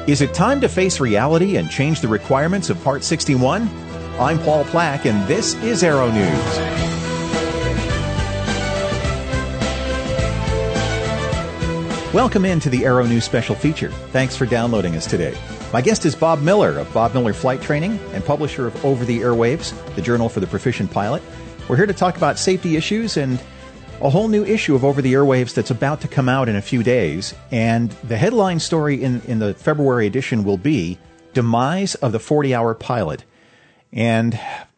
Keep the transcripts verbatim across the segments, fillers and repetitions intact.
Is it time to face reality and change the requirements of Part sixty-one? I'm Paul Plack, and this is Aero News. Welcome into the Aero News special feature. Thanks for downloading us today. My guest is Bob Miller of Bob Miller Flight Training and publisher of Over the Airwaves, the journal for the proficient pilot. We're here to talk about safety issues and a whole new issue of Over the Airwaves that's about to come out in a few days. And the headline story in, in the February edition will be Demise of the forty-Hour Pilot. And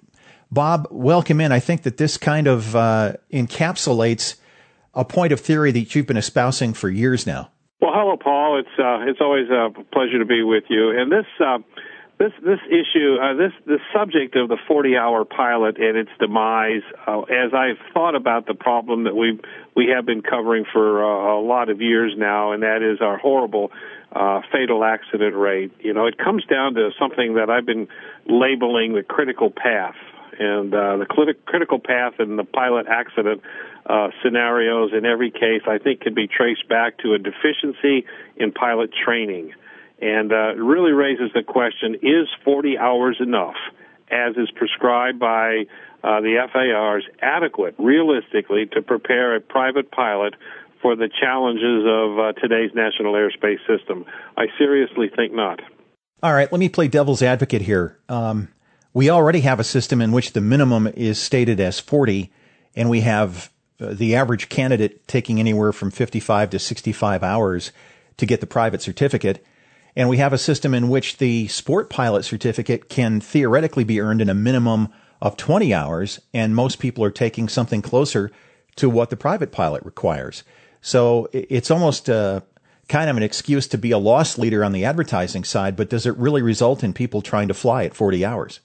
Bob, welcome in. I think that this kind of uh, encapsulates a point of theory that you've been espousing for years now. Well, hello, Paul. It's uh, it's always a pleasure to be with you. And this uh, this this issue, uh, this the subject of the forty-hour pilot and its demise, uh, as I've thought about the problem that we we have been covering for uh, a lot of years now, and that is our horrible uh, fatal accident rate. You know, it comes down to something that I've been labeling the critical path. And uh, the crit- critical path in the pilot accident uh, scenarios in every case, I think, can be traced back to a deficiency in pilot training. And uh, it really raises the question, is forty hours enough, as is prescribed by uh, the F A Rs, adequate, realistically, to prepare a private pilot for the challenges of uh, today's national airspace system? I seriously think not. All right, let me play devil's advocate here. Um We already have a system in which the minimum is stated as forty, and we have uh, the average candidate taking anywhere from fifty-five to sixty-five hours to get the private certificate. And we have a system in which the sport pilot certificate can theoretically be earned in a minimum of twenty hours, and most people are taking something closer to what the private pilot requires. So it's almost uh, kind of an excuse to be a loss leader on the advertising side, but does it really result in people trying to fly at forty hours?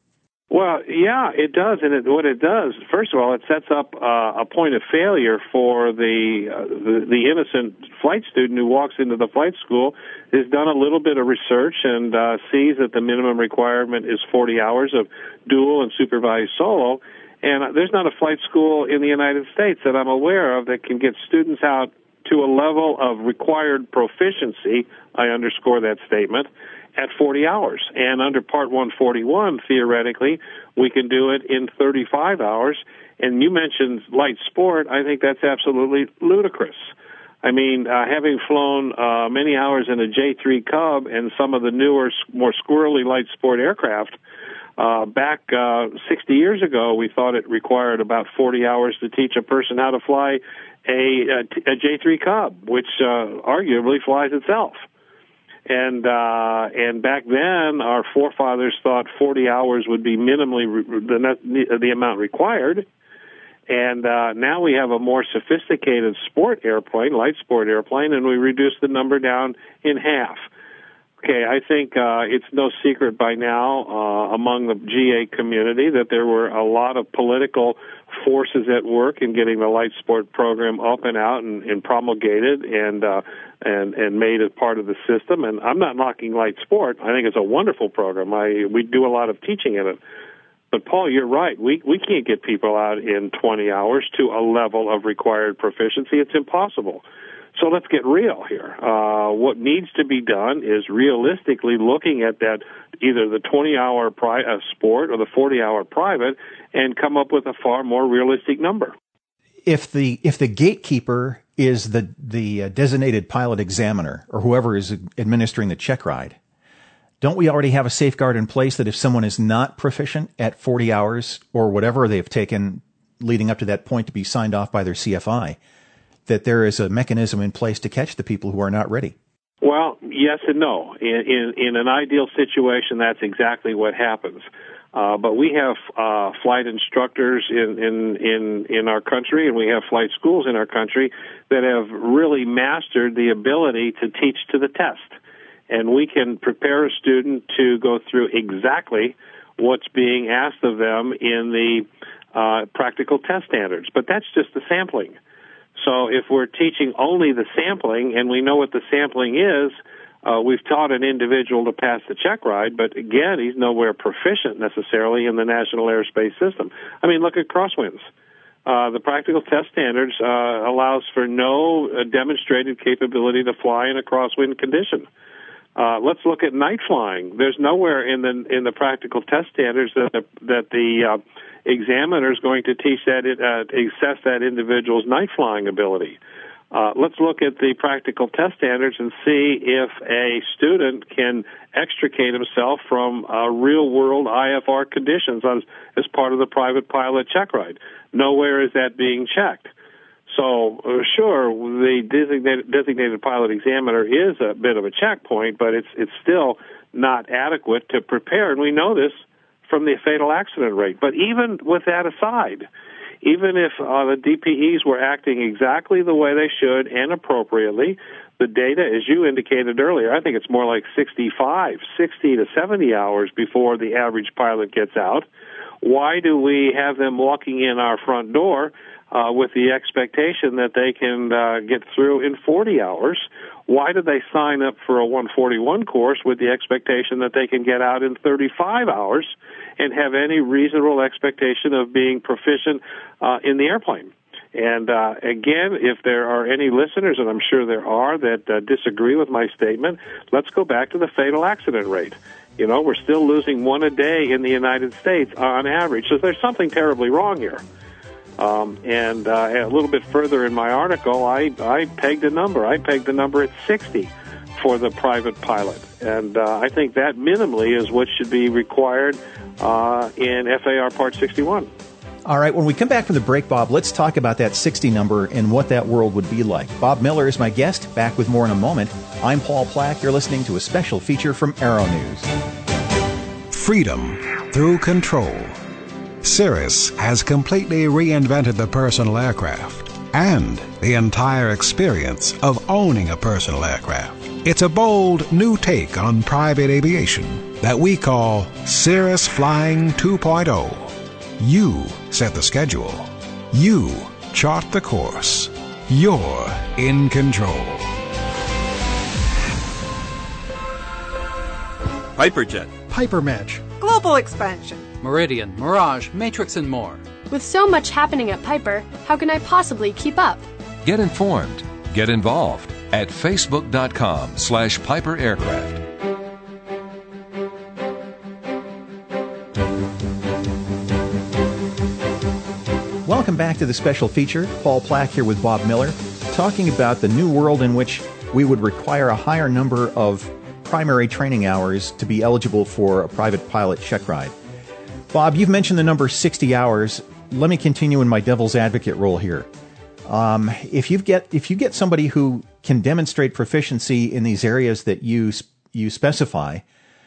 Well, yeah, it does, and it, what it does, first of all, it sets up uh, a point of failure for the, uh, the the innocent flight student who walks into the flight school, has done a little bit of research, and uh, sees that the minimum requirement is forty hours of dual and supervised solo, and there's not a flight school in the United States that I'm aware of that can get students out to a level of required proficiency, I underscore that statement, at forty hours. And under Part one forty-one, theoretically, we can do it in thirty-five hours. And you mentioned light sport. I think that's absolutely ludicrous. I mean, uh, having flown uh, many hours in a J three Cub and some of the newer, more squirrely light sport aircraft, uh, back uh, sixty years ago, we thought it required about forty hours to teach a person how to fly a, a, a J three Cub, which uh, arguably flies itself. And uh, and back then, our forefathers thought forty hours would be minimally re- the, the amount required. And uh, now we have a more sophisticated sport airplane, light sport airplane, and we reduced the number down in half. Okay, I think uh, it's no secret by now uh, among the G A community that there were a lot of political forces at work in getting the light sport program up and out and, and promulgated and uh, and and made as part of the system. And I'm not knocking light sport. I think it's a wonderful program. I we do a lot of teaching in it. But Paul, you're right. We we can't get people out in twenty hours to a level of required proficiency. It's impossible. So let's get real here. Uh, what needs to be done is realistically looking at that, either the twenty-hour pri- uh, sport or the forty-hour private, and come up with a far more realistic number. If the if the gatekeeper is the the uh, designated pilot examiner or whoever is administering the check ride, don't we already have a safeguard in place that if someone is not proficient at forty hours or whatever they've taken leading up to that point to be signed off by their C F I, that there is a mechanism in place to catch the people who are not ready? Well, yes and no. In, in, in an ideal situation, that's exactly what happens. Uh, but we have uh, flight instructors in, in, in, in our country, and we have flight schools in our country that have really mastered the ability to teach to the test. And we can prepare a student to go through exactly what's being asked of them in the uh, practical test standards. But that's just the sampling. So if we're teaching only the sampling and we know what the sampling is, uh, we've taught an individual to pass the check ride, but again, he's nowhere proficient necessarily in the national airspace system. I mean, look at crosswinds. Uh, the practical test standards uh, allows for no uh, demonstrated capability to fly in a crosswind condition. Uh, let's look at night flying. There's nowhere in the in the practical test standards that the, that the uh, examiner is going to teach that it, uh, assess that individual's night flying ability. Uh, let's look at the practical test standards and see if a student can extricate himself from uh, real-world I F R conditions as, as part of the private pilot check ride. Nowhere is that being checked. So, uh, sure, the designated, designated pilot examiner is a bit of a checkpoint, but it's it's still not adequate to prepare, and we know this from the fatal accident rate. But even with that aside, even if uh, the D P Es were acting exactly the way they should and appropriately, the data, as you indicated earlier, I think it's more like sixty-five, sixty to seventy hours before the average pilot gets out. Why do we have them walking in our front door uh, with the expectation that they can uh, get through in forty hours? Why do they sign up for a one forty-one course with the expectation that they can get out in thirty-five hours and have any reasonable expectation of being proficient uh, in the airplane? And uh, again, if there are any listeners, and I'm sure there are, that uh, disagree with my statement, let's go back to the fatal accident rate. You know, we're still losing one a day in the United States on average. So there's something terribly wrong here. Um, and uh, a little bit further in my article, I, I pegged a number. I pegged the number at sixty for the private pilot. And uh, I think that minimally is what should be required uh, in F A R Part sixty-one. All right, when we come back from the break, Bob, let's talk about that sixty number and what that world would be like. Bob Miller is my guest. Back with more in a moment. I'm Paul Plack. You're listening to a special feature from Aero News. Freedom through control. Cirrus has completely reinvented the personal aircraft and the entire experience of owning a personal aircraft. It's a bold new take on private aviation that we call Cirrus Flying two point oh. You set the schedule. You chart the course. You're in control. Piperjet, Piper Match, Global Expansion, Meridian, Mirage, Matrix, and more. With so much happening at Piper, how can I possibly keep up? Get informed. Get involved at facebook.com slash Piper Aircraft. Welcome back to the special feature. Paul Plack here with Bob Miller, talking about the new world in which we would require a higher number of primary training hours to be eligible for a private pilot check ride. Bob, you've mentioned the number sixty hours. Let me continue in my devil's advocate role here. Um, if you get if you get somebody who can demonstrate proficiency in these areas that you you specify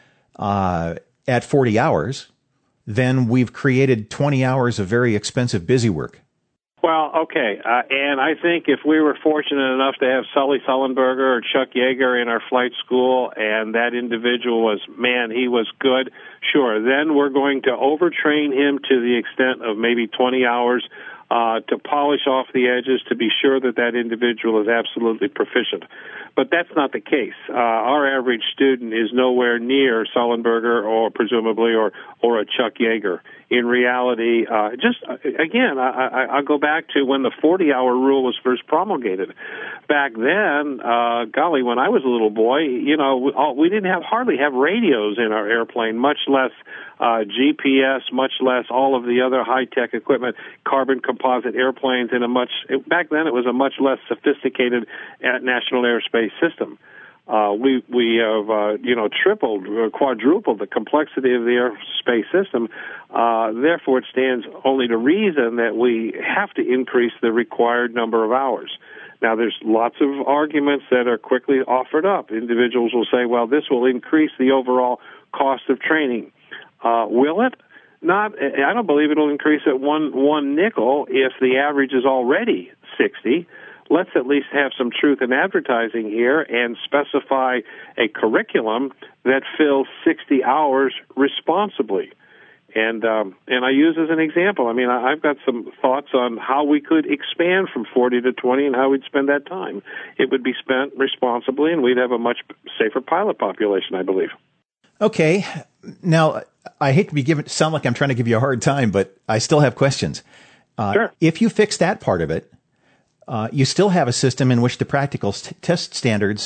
uh, at forty hours, then we've created twenty hours of very expensive busy work. Well, okay, uh, and I think if we were fortunate enough to have Sully Sullenberger or Chuck Yeager in our flight school, and that individual was, man, he was good, sure, then we're going to overtrain him to the extent of maybe twenty hours uh, to polish off the edges to be sure that that individual is absolutely proficient. But that's not the case. Uh, our average student is nowhere near Sullenberger or presumably or, or a Chuck Yeager. In reality, uh, just, again, I, I, I'll go back to when the forty-hour rule was first promulgated. Back then, uh, golly, when I was a little boy, you know, we, all, we didn't have hardly have radios in our airplane, much less uh, G P S, much less all of the other high-tech equipment, carbon composite airplanes in a much, it, back then it was a much less sophisticated national airspace system. Uh, we we have uh, you know tripled, or quadrupled the complexity of the airspace system. Uh, therefore, it stands only to reason that we have to increase the required number of hours. Now, there's lots of arguments that are quickly offered up. Individuals will say, "Well, this will increase the overall cost of training." Uh, will it? Not. I don't believe it'll increase at one one nickel if the average is already sixty. Let's at least have some truth in advertising here and specify a curriculum that fills sixty hours responsibly. And um, and I use as an example, I mean, I've got some thoughts on how we could expand from forty to twenty and how we'd spend that time. It would be spent responsibly, and we'd have a much safer pilot population, I believe. Okay. Now, I hate to be given sound like I'm trying to give you a hard time, but I still have questions. Uh, sure. If you fix that part of it, Uh, you still have a system in which the practical st- test standards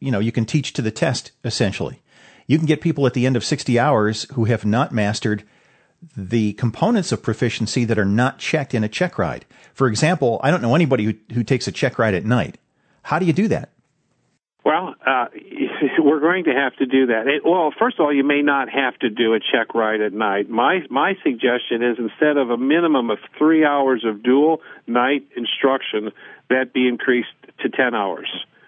you know, you can teach to the test, essentially. You can get people at the end of sixty hours who have not mastered the components of proficiency that are not checked in a check ride. For example, I don't know anybody who, who takes a check ride at night. How do you do that? Well, uh, we're going to have to do that. It, well, first of all, you may not have to do a check ride at night. My my suggestion is instead of a minimum of three hours of dual night instruction, that be increased to ten hours.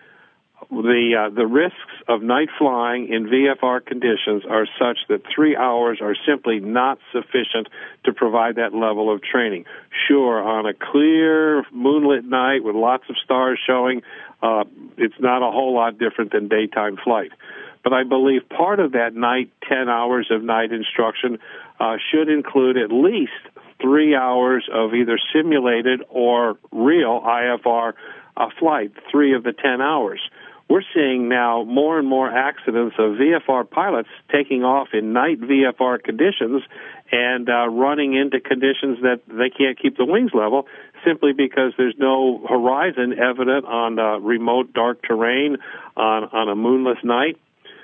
The uh, the risks of night flying in V F R conditions are such that three hours are simply not sufficient to provide that level of training. Sure, on a clear moonlit night with lots of stars showing, uh, it's not a whole lot different than daytime flight. But I believe part of that night, ten hours of night instruction, uh, should include at least three hours of either simulated or real I F R uh, flight, three of the ten hours. We're seeing now more and more accidents of V F R pilots taking off in night V F R conditions and uh, running into conditions that they can't keep the wings level simply because there's no horizon evident on uh, remote dark terrain on, on a moonless night.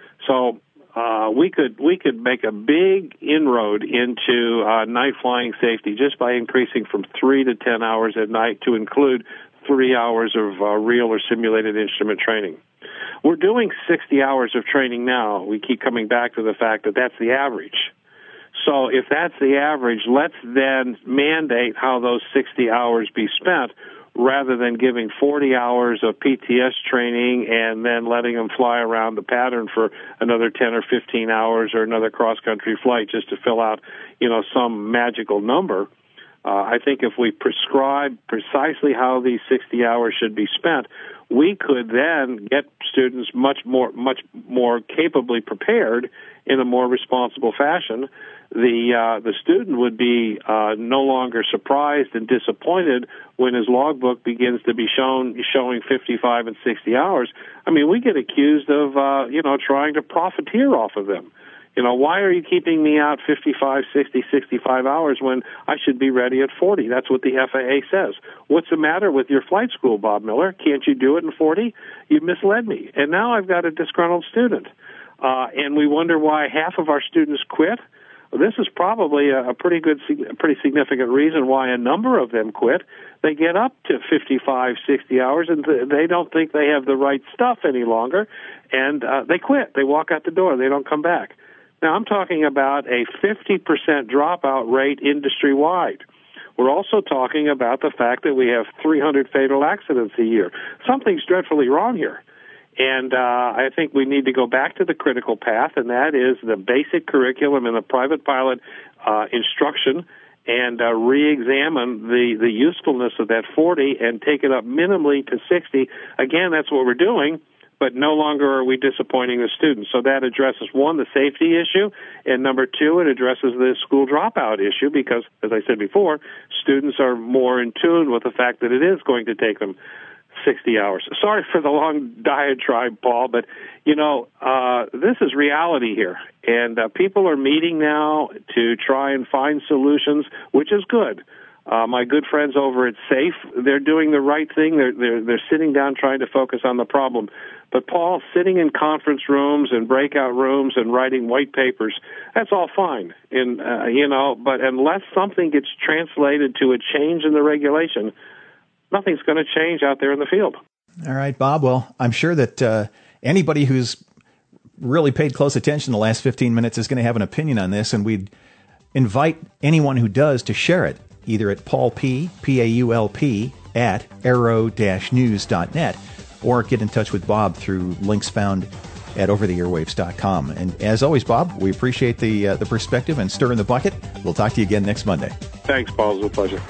So uh, we could we could make a big inroad into uh, night flying safety just by increasing from three to ten hours at night to include three hours of uh, real or simulated instrument training. We're doing sixty hours of training now. We keep coming back to the fact that that's the average. So if that's the average, let's then mandate how those sixty hours be spent rather than giving forty hours of P T S training and then letting them fly around the pattern for another ten or fifteen hours or another cross-country flight just to fill out, you know, some magical number. Uh, I think if we prescribe precisely how these sixty hours should be spent, we could then get students much more, much more capably prepared in a more responsible fashion. The uh, the student would be uh, no longer surprised and disappointed when his logbook begins to be shown showing fifty-five and sixty hours. I mean, we get accused of uh, you know trying to profiteer off of them. You know, why are you keeping me out fifty-five, sixty, sixty-five hours when I should be ready at forty? That's what the F A A says. What's the matter with your flight school, Bob Miller? Can't you do it in forty? You misled me. And now I've got a disgruntled student. Uh, and we wonder why half of our students quit. Well, this is probably a, a pretty good, a pretty significant reason why a number of them quit. They get up to fifty-five, sixty hours, and th- they don't think they have the right stuff any longer, and uh, they quit. They walk out the door. They don't come back. Now, I'm talking about a fifty percent dropout rate industry-wide. We're also talking about the fact that we have three hundred fatal accidents a year. Something's dreadfully wrong here. And uh, I think we need to go back to the critical path, and that is the basic curriculum in the private pilot uh, instruction and uh, re-examine the, the usefulness of that forty and take it up minimally to sixty. Again, that's what we're doing. But no longer are we disappointing the students. So that addresses, one, the safety issue, and number two, it addresses the school dropout issue because, as I said before, students are more in tune with the fact that it is going to take them sixty hours. Sorry for the long diatribe, Paul, but, you know, uh, this is reality here. And uh, people are meeting now to try and find solutions, which is good. Uh, my good friends over at SAFE, they're doing the right thing. They're, they're, they're sitting down trying to focus on the problem. But, Paul, sitting in conference rooms and breakout rooms and writing white papers, that's all fine. And, uh, you know, but unless something gets translated to a change in the regulation, nothing's going to change out there in the field. All right, Bob. Well, I'm sure that uh, anybody who's really paid close attention the last fifteen minutes is going to have an opinion on this, and we'd invite anyone who does to share it, either at Paul P, P A U L P, at aero dash news dot net, or get in touch with Bob through links found at over the airwaves dot com. And as always, Bob, we appreciate the uh, the perspective and stir in the bucket. We'll talk to you again next Monday. Thanks, Paul. It was a pleasure.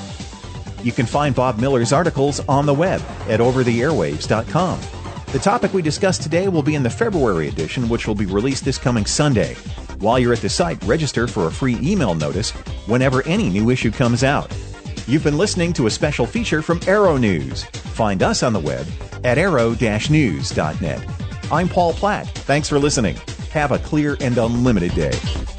You can find Bob Miller's articles on the web at over the airwaves dot com. The topic we discussed today will be in the February edition, which will be released this coming Sunday. While you're at the site, register for a free email notice whenever any new issue comes out. You've been listening to a special feature from Aero News. Find us on the web at aero dash news dot net. I'm Paul Platt. Thanks for listening. Have a clear and unlimited day.